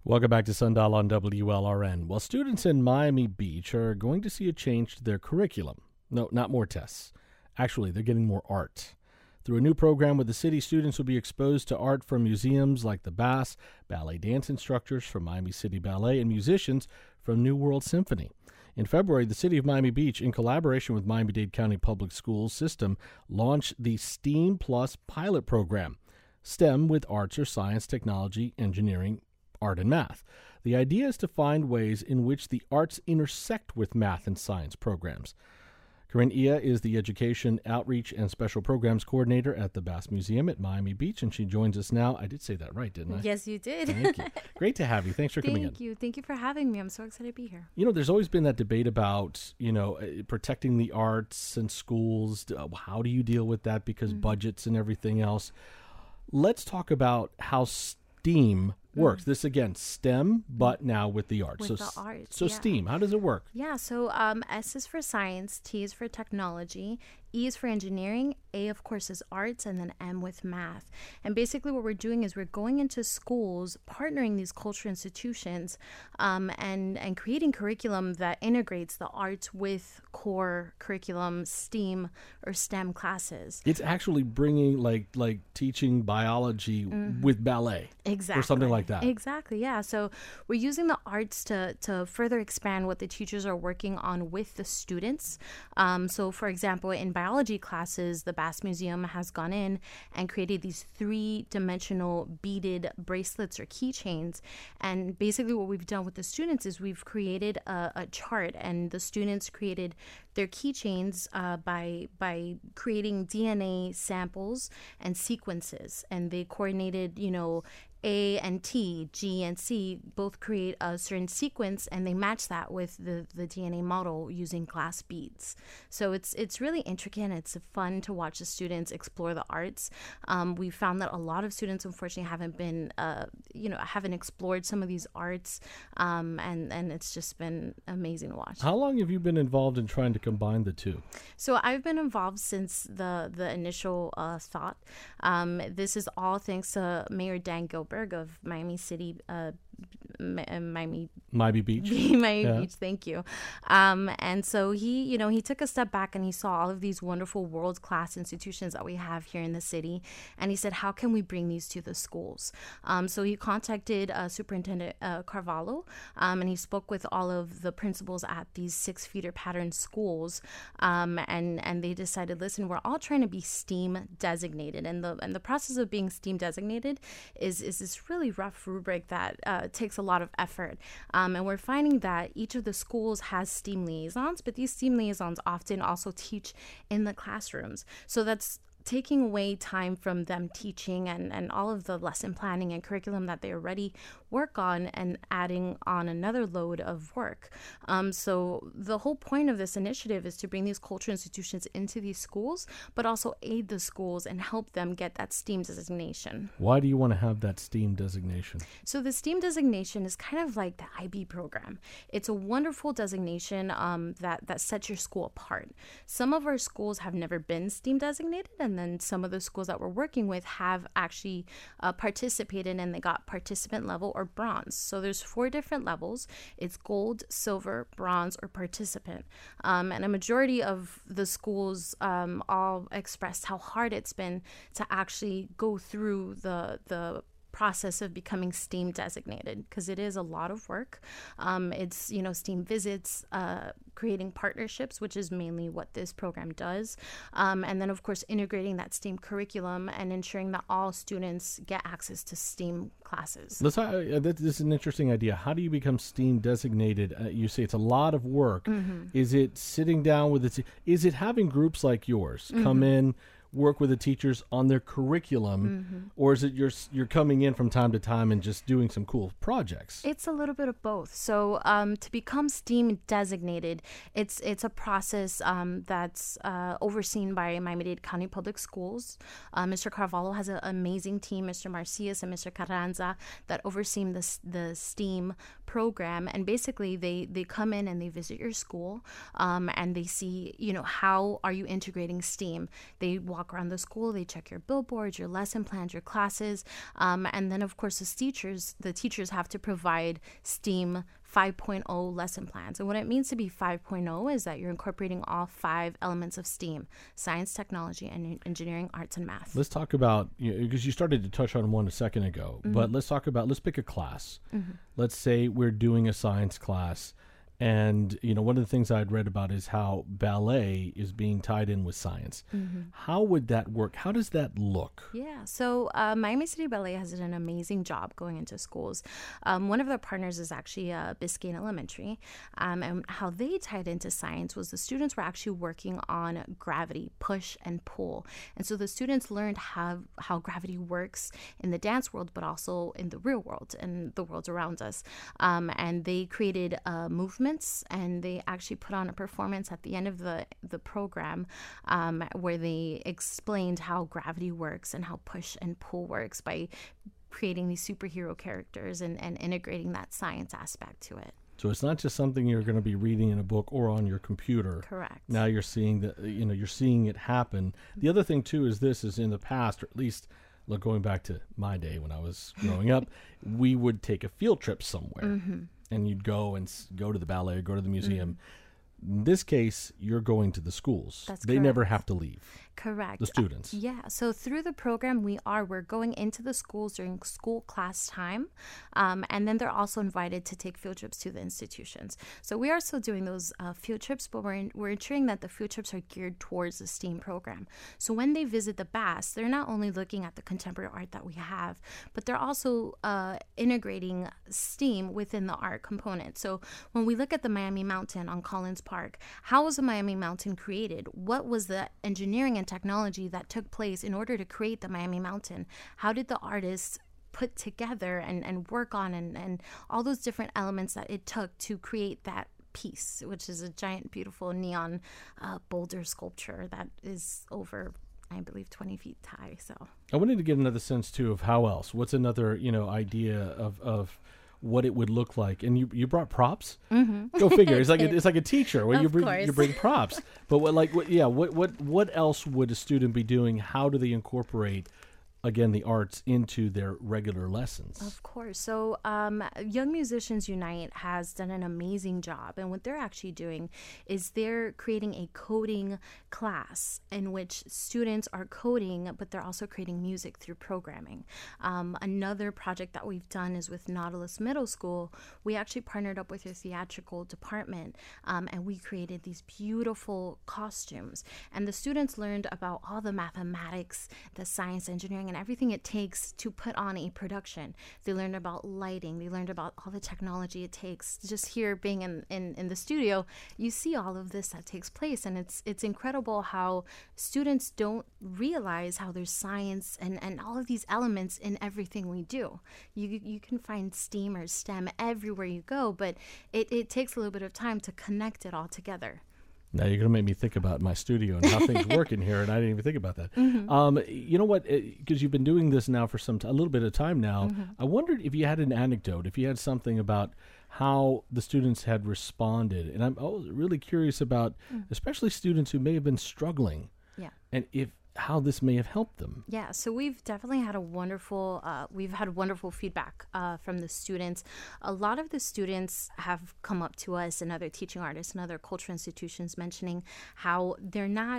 Welcome back to Sundial on WLRN. Well, students in Miami Beach are going to see a change to their curriculum. No, not more tests. Actually, they're getting more art. Through a new program with the city, students will be exposed to art from museums like the Bass, ballet dance instructors from Miami City Ballet, and musicians from New World Symphony. In February, the city of Miami Beach, in collaboration with Miami-Dade County Public Schools system, launched the STEAM Plus pilot program. STEM with arts or science, technology, engineering, art, and math. The idea is to find ways in which the arts intersect with math and science programs. Corinne Ia is the Education, Outreach, and Special Programs Coordinator at the Bass Museum at Miami Beach, and she joins us now. I did say that right, didn't I? Yes, you did. Thank you. Great to have you. Thanks for coming in. Thank you. Thank you for having me. I'm so excited to be here. You know, there's always been that debate about, protecting the arts and schools. How do you deal with that because budgets and everything else? Let's talk about how STEAM works. This again, STEM, but now with the arts. With the arts. So yeah. STEAM, how does it work? Yeah, so S is for science, T is for technology, E is for engineering, A, of course, is arts, and then M with math. And basically what we're doing is we're going into schools, partnering these cultural institutions, and creating curriculum that integrates the arts with core curriculum, STEAM or STEM classes. It's actually bringing like teaching biology with ballet. Exactly. Or something like that. Exactly, yeah. So we're using the arts to further expand what the teachers are working on with the students. So, for example, in biology classes, the Bass Museum has gone in and created these 3-dimensional beaded bracelets or keychains. And basically what we've done with the students is we've created a chart, and the students created their keychains by creating DNA samples and sequences. And they coordinated, A and T, G and C both create a certain sequence, and they match that with the DNA model using glass beads. So it's really intricate, and it's fun to watch the students explore the arts. We found that a lot of students, unfortunately, haven't explored some of these arts, and it's just been amazing to watch. How long have you been involved in trying to combine the two? So I've been involved since the initial thought. This is all thanks to Mayor Dan Gilbert of Miami City, Miami Beach. Beach, thank you. And so he took a step back and he saw all of these wonderful world-class institutions that we have here in the city, and he said, how can we bring these to the schools? So he contacted Superintendent Carvalho, and he spoke with all of the principals at these 6 feeder pattern schools, and they decided, listen, we're all trying to be STEAM designated, and the process of being STEAM designated is this really rough rubric that takes a lot of effort. And we're finding that each of the schools has STEAM liaisons, but these STEAM liaisons often also teach in the classrooms. So that's taking away time from them teaching and all of the lesson planning and curriculum that they already work on, and adding on another load of work. So the whole point of this initiative is to bring these cultural institutions into these schools, but also aid the schools and help them get that STEAM designation. Why do you want to have that STEAM designation? So the STEAM designation is kind of like the IB program. It's a wonderful designation that sets your school apart. Some of our schools have never been STEAM designated, and then some of the schools that we're working with have actually participated, and they got participant level or bronze. So there's 4 different levels. It's gold, silver, bronze, or participant. And a majority of the schools all expressed how hard it's been to actually go through the process of becoming STEAM designated, because it is a lot of work. It's STEAM visits, creating partnerships, which is mainly what this program does, and then of course integrating that STEAM curriculum and ensuring that all students get access to STEAM classes. This is an interesting idea. How do you become STEAM designated? You say it's a lot of work. Is it sitting down with is it having groups like yours come in, work with the teachers on their curriculum, or is it you're coming in from time to time and just doing some cool projects? It's a little bit of both. So to become STEAM designated, it's a process that's overseen by Miami-Dade County Public Schools. Mr. Carvalho has an amazing team, Mr. Marcias and Mr. Carranza, that oversee the STEAM program. And basically they come in and they visit your school, and they see, how are you integrating STEAM? They walk walk around the school, they check your billboards, your lesson plans, your classes. And then, of course, the teachers have to provide STEAM 5.0 lesson plans. And what it means to be 5.0 is that you're incorporating all 5 elements of STEAM: science, technology, and engineering, arts, and math. Let's talk about, because you started to touch on one a second ago, but let's pick a class. Let's say we're doing a science class. And, one of the things I'd read about is how ballet is being tied in with science. How would that work? How does that look? Yeah, so Miami City Ballet has done an amazing job going into schools. One of their partners is actually Biscayne Elementary. And how they tied into science was the students were actually working on gravity, push and pull. And so the students learned how gravity works in the dance world, but also in the real world and the world around us. And they created movements, and they actually put on a performance at the end of the program where they explained how gravity works and how push and pull works by creating these superhero characters and integrating that science aspect to it. So it's not just something you're going to be reading in a book or on your computer. Correct. Now you're seeing you're seeing it happen. The other thing too is in the past, or at least going back to my day when I was growing up, we would take a field trip somewhere. And you'd go to the ballet, go to the museum. In this case, you're going to the schools. That's they correct. never have to leave. Correct. The students. Yeah. So through the program, we're going into the schools during school class time. And then they're also invited to take field trips to the institutions. So we are still doing those field trips, but we're ensuring that the field trips are geared towards the STEAM program. So when they visit the BAS, they're not only looking at the contemporary art that we have, but they're also integrating STEAM within the art component. So when we look at the Miami Mountain on Collins Park, how was the Miami Mountain created? What was the engineering and technology that took place in order to create the Miami Mountain? How did the artists put together and work on and all those different elements that it took to create that piece, which is a giant, beautiful neon boulder sculpture that is over, I believe, 20 feet high. So I wanted to get another sense too of how else. What's another idea of what it would look like? And you brought props. Go figure. It's like a teacher where you bring props. But what else would a student be doing? How do they incorporate, again, the arts into their regular lessons? Of course. So Young Musicians Unite has done an amazing job. And what they're actually doing is they're creating a coding class in which students are coding, but they're also creating music through programming. Another project that we've done is with Nautilus Middle School. We actually partnered up with their theatrical department, and we created these beautiful costumes. And the students learned about all the mathematics, the science, engineering, and everything it takes to put on a production. They learned about lighting. They learned about all the technology it takes. Just here being in the studio, you see all of this that takes place, and it's incredible how students don't realize how there's science and all of these elements in everything we do. You can find STEAM or STEM everywhere you go, but it takes a little bit of time to connect it all together. Now you're going to make me think about my studio and how things work in here, and I didn't even think about that. You know what? Because you've been doing this now for a little bit of time now, I wondered if you had an anecdote, if you had something about how the students had responded. And I'm really curious about especially students who may have been struggling. Yeah. And how this may have helped them. Yeah, so we've definitely had wonderful feedback from the students. A lot of the students have come up to us and other teaching artists and other cultural institutions mentioning how they're not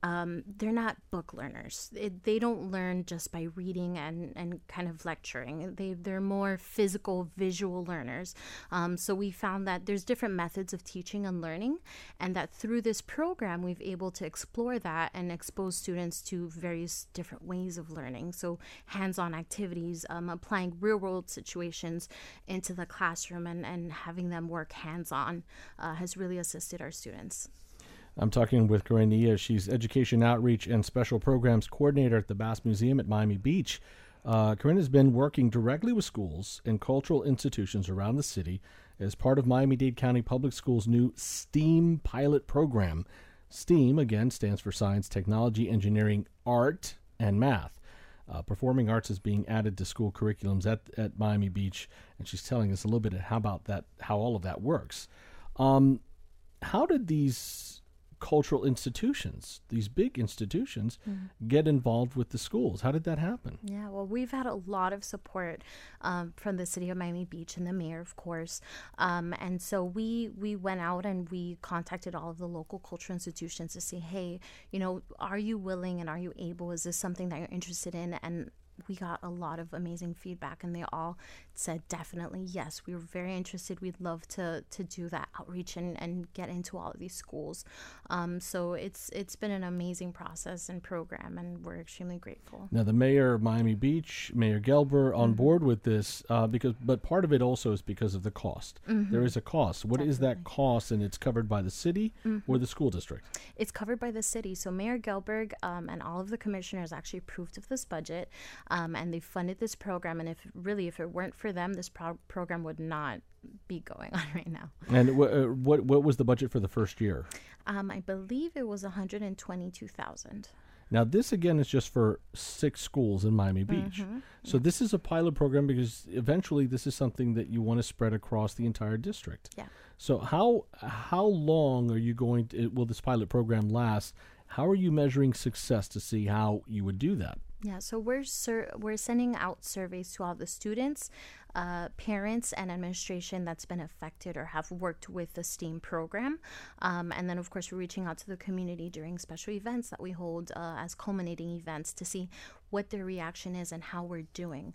book learners. They don't learn just by reading and kind of lecturing. They're more physical, visual learners. So we found that there's different methods of teaching and learning, and that through this program, we've able to explore that and expose students to various different ways of learning. So hands-on activities, applying real-world situations into the classroom and having them work hands-on has really assisted our students. I'm talking with Corinne Diaz. She's Education Outreach and Special Programs Coordinator at the Bass Museum at Miami Beach. Corinne has been working directly with schools and cultural institutions around the city as part of Miami-Dade County Public Schools' new STEAM pilot program. STEAM, again, stands for Science, Technology, Engineering, Art, and Math. Performing arts is being added to school curriculums at Miami Beach, and she's telling us a little bit how all of that works. How did these cultural institutions, these big institutions, get involved with the schools. How did that happen? Yeah, well, we've had a lot of support from the city of Miami Beach and the mayor, of course. And so we went out and we contacted all of the local cultural institutions to say, hey, are you willing and are you able? Is this something that you're interested in? And we got a lot of amazing feedback, and they all said definitely yes, we were very interested, we'd love to do that outreach and get into all of these schools. So it's been an amazing process and program, and we're extremely grateful. Now the mayor of Miami Beach, Mayor Gelber, on board with this but part of it also is because of the cost. There is a cost. What is that cost? And it's covered by the city or the school district? It's covered by the city. So Mayor Gelberg and all of the commissioners actually approved of this budget. And they funded this program, and if it weren't for them, this program would not be going on right now. And what was the budget for the first year? I believe it was $122,000. Now, this, again, is just for 6 schools in Miami Beach. So this is a pilot program because eventually this is something that you want to spread across the entire district. Yeah. So how long are you will this pilot program last? How are you measuring success to see how you would do that? Yeah, so we're sending out surveys to all the students, parents, and administration that's been affected or have worked with the STEAM program. And then, of course, we're reaching out to the community during special events that we hold as culminating events to see what their reaction is and how we're doing.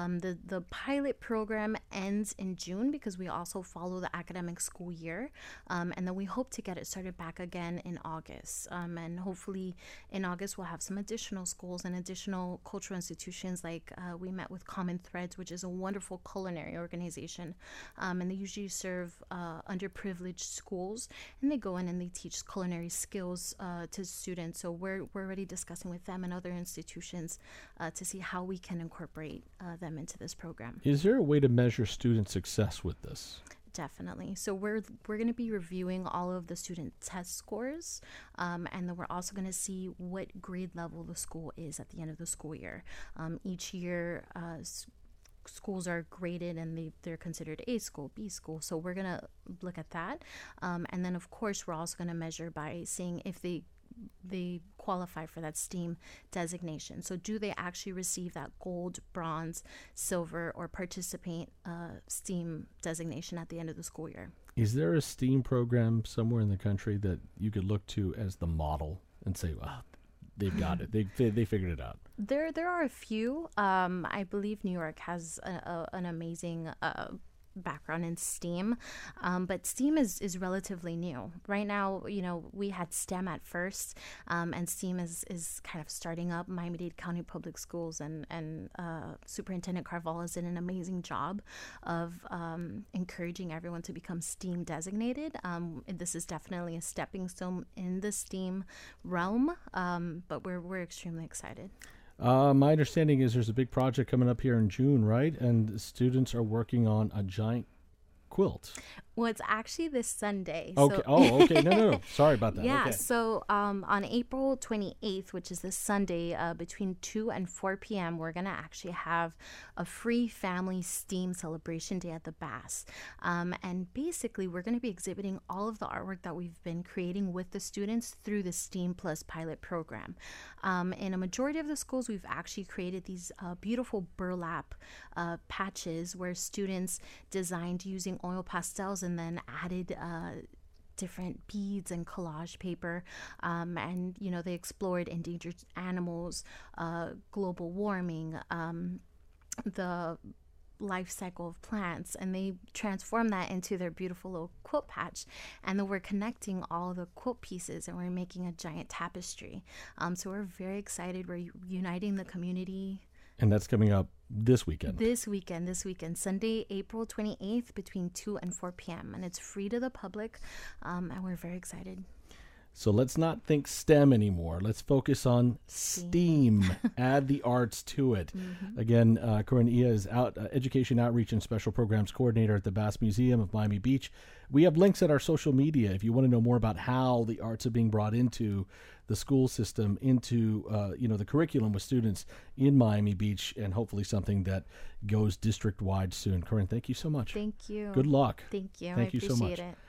The pilot program ends in June because we also follow the academic school year. And then we hope to get it started back again in August. And hopefully in August we'll have some additional schools and additional cultural institutions, like we met with Common Threads, which is a wonderful culinary organization. And they usually serve underprivileged schools, and they go in and they teach culinary skills to students. So we're already discussing with them and other institutions to see how we can incorporate them into this program. Is there a way to measure student success with this? Definitely. So we're going to be reviewing all of the student test scores, and then we're also going to see what grade level the school is at the end of the school year. Each year, schools are graded and they're considered A school, B school. So we're going to look at that. And then, of course, we're also going to measure by seeing if they qualify for that STEAM designation. So do they actually receive that gold, bronze, silver, or participate STEAM designation at the end of the school year? Is there a STEAM program somewhere in the country that you could look to as the model and say, wow, they've got it. They figured it out? There are a few. I believe New York has an amazing background in STEAM, but STEAM is relatively new. Right now, we had STEM at first, and STEAM is kind of starting up. Miami-Dade County Public Schools and Superintendent Carvalho did an amazing job of encouraging everyone to become STEAM designated. This is definitely a stepping stone in the STEAM realm, but we're extremely excited. My understanding is there's a big project coming up here in June, right? And students are working on a giant quilt. Well, it's actually this Sunday. Okay. So Okay. No. Sorry about that. Yeah. Okay. So on April 28th, which is this Sunday, between 2 and 4 p.m., we're going to actually have a free family STEAM celebration day at the Bass. And basically, we're going to be exhibiting all of the artwork that we've been creating with the students through the STEAM Plus pilot program. In a majority of the schools, we've actually created these beautiful burlap patches where students designed using oil pastels and then added different beads and collage paper, and they explored endangered animals, global warming, the life cycle of plants, and they transform that into their beautiful little quilt patch. And then we're connecting all the quilt pieces and we're making a giant tapestry. So we're very excited. We're uniting the community. And that's coming up this weekend. This weekend, Sunday, April 28th, between 2 and 4 p.m. And it's free to the public, and we're very excited. So let's not think STEM anymore. Let's focus on STEAM. Add the arts to it. Again, Corinne Ia is Education Outreach and Special Programs Coordinator at the Bass Museum of Miami Beach. We have links at our social media if you want to know more about how the arts are being brought into the school system, into the curriculum with students in Miami Beach, and hopefully something that goes district-wide soon. Corinne, thank you so much. Thank you. Good luck. Thank you. Thank you so much. I appreciate it.